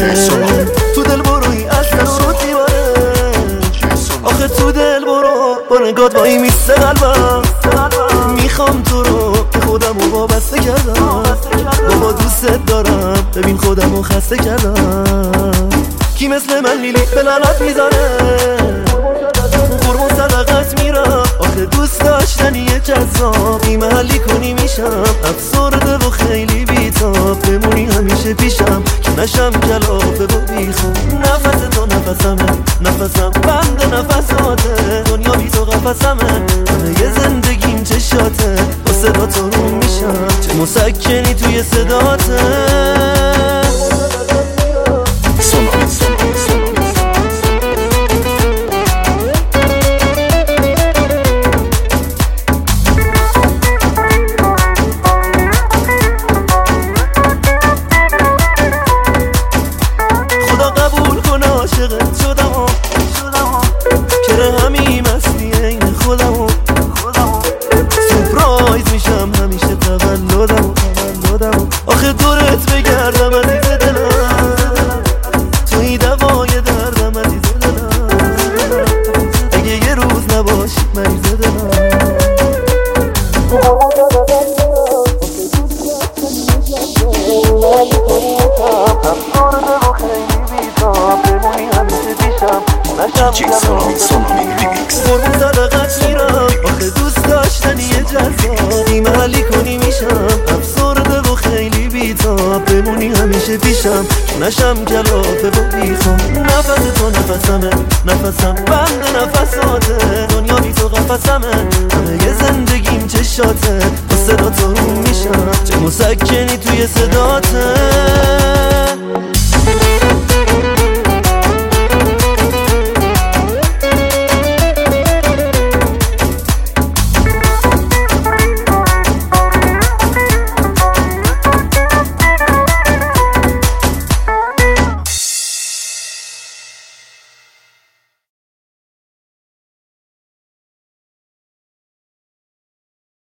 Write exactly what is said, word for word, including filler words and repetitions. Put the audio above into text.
تو دل بروی اصلا صوتی باره، آخه تو دل برو با نگات وایی میسته قلبم. میخوام تو رو که خودم رو وابسته کردم، بابا دوست دارم ببین خودم رو خسته کردم. کی مثل من لیلی به لعنت میزنه، قربون صدقت میرم، آخه دوست داشتنیه جذاب، بی محلی کنی میشم افسرده و خیلی بیتاب، بمونی همیشه پیشم که نشم کلافه و بیخواب. نفس تو نفسمه، نفسم بند نفساته، دنیا بی تو قفسمه، همه یه زندگیم چشاته، با صدا تو رو میشم چه مسکنی توی صداته. سونامی سونامی سونامی خدا قبول کنه عاشقت شدم، چرا همین مستی این خودم، سورپرایز میشم همیشه تولدم، آخه دورت بگردم عزیز دلم، توی دوای دردم عزیز دلم، اگه یه روز نباشی مریض دلم. دیجی سونامی سونامی ریمیکس. قربون صدقت میرم، آخه دوست داشتنیه جذاب، بی محلی کنی میشم افسرده و خیلی بیتاب، بمونی همیشه پیشم نشم کلافه و بیخواب. نفس تو نفسمه، نفسم بند نفساته، دنیا بی تو قفسمه، همه یه زندگیم چشاته، با صدا تو رو میشم چه مسکنی توی صداته.